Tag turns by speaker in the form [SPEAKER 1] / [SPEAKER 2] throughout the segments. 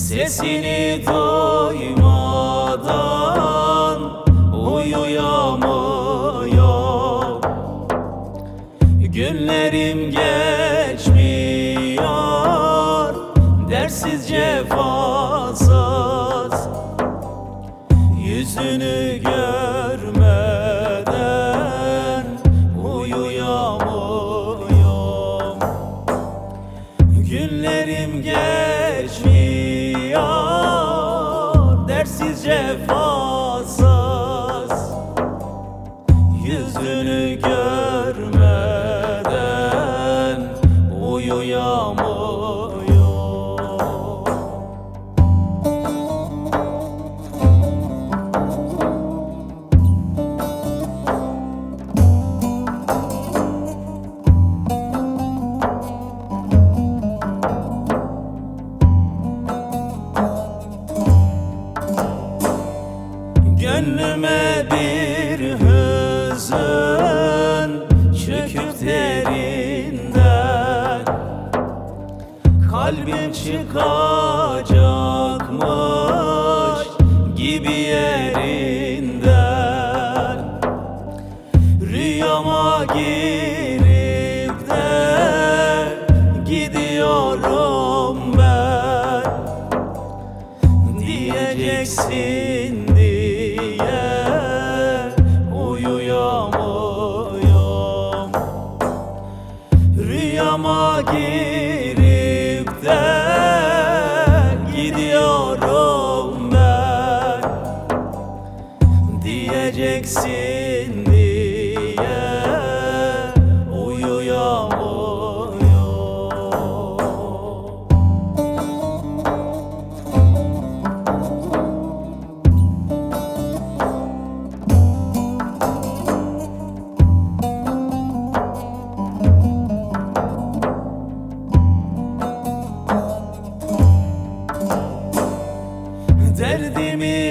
[SPEAKER 1] Sesini duymadan uyuyamıyorum. Günlerim geçmiyor dersiz cefasız. Yüzünü görmeden uyuyamıyorum. Günlerim geçmiyor dersiz cefasız. Yüzünü görmeden uyuyamıyorum. Gönlüme bir hüzün çöküp derinden, kalbim çıkacakmış gibi yerinden. Rüyama girip de gidiyorum ben, diyeceksin diye uyuyamıyorum. Rüyama girip de gidiyorum ben, diyeceksin diye uyuyamıyorum. Derdimi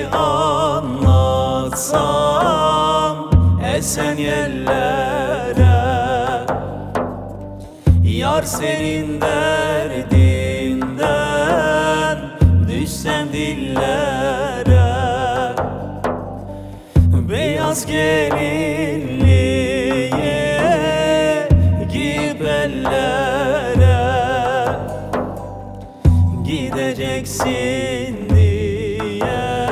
[SPEAKER 1] anlatsam esen yerlere, yar senin derdinden düşsem dillere. Beyaz gelinliği giyip ellere, gideceksin diye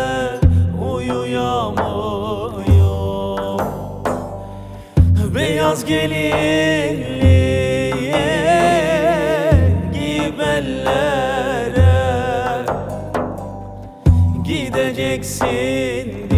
[SPEAKER 1] uyuyamıyorum. Beyaz gelinliği giyip ellere, gideceksin